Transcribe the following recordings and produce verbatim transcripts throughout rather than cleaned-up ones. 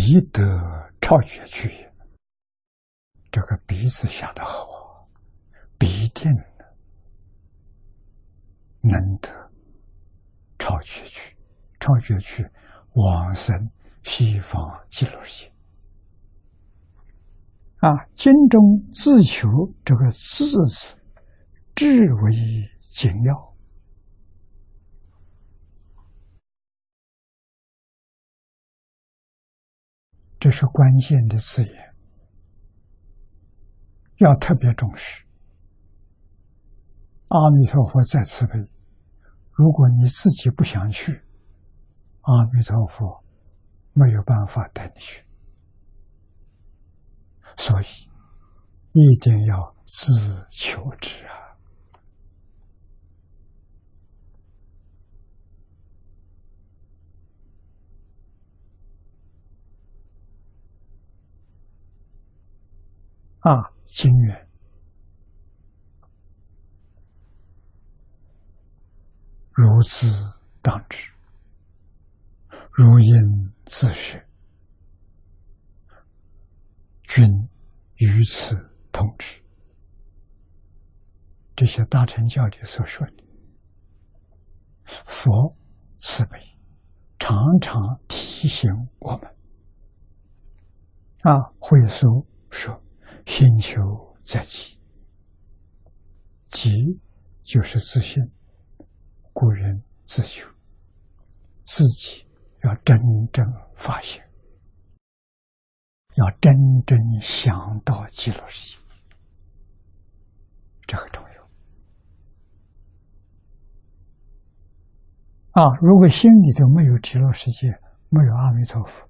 必得超绝去也。这个鼻子下得好，必定能得超绝去。超绝去，往生西方极乐世界。啊，经中自求这个自字至为紧要。这是关键的字眼，要特别重视。阿弥陀佛在慈悲，如果你自己不想去，阿弥陀佛没有办法带你去，所以一定要自求之啊！啊，经愿如自当知，如应自摄，均于此同知。这些大乘教里所说的，佛慈悲，常常提醒我们。啊，慧疏说：“心求在己，己就是自信，故人自求，自己要真正发现，要真正想到极乐世界，这很重要。啊，如果心里头没有极乐世界，没有阿弥陀佛，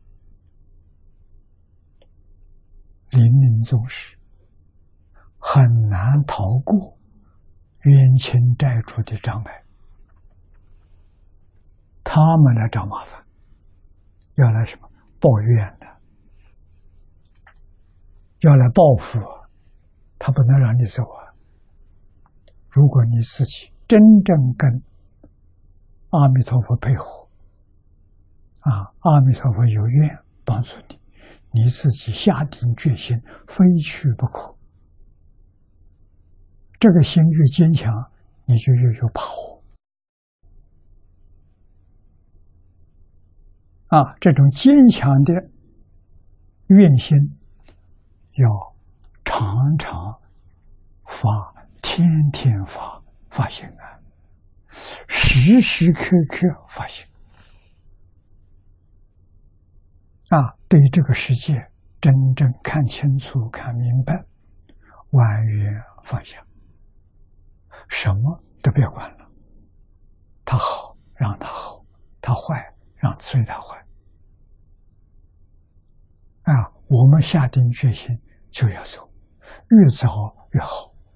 临命终时很难逃过冤亲债主的障碍，他们来找麻烦，要来什么抱怨的，要来报复，他不能让你走啊。如果你自己真正跟阿弥陀佛配合，啊，阿弥陀佛有愿帮助你，你自己下定决心，非去不可。这个心越坚强，你就越有把握。啊，这种坚强的愿心，要常常发，天天发，发心啊，时时刻刻发心。啊，对于这个世界真正看清楚、看明白，完全放下，什么都别管了。他好，让他好；他坏，让随他坏。啊，我们下定决心就要走，越早越好。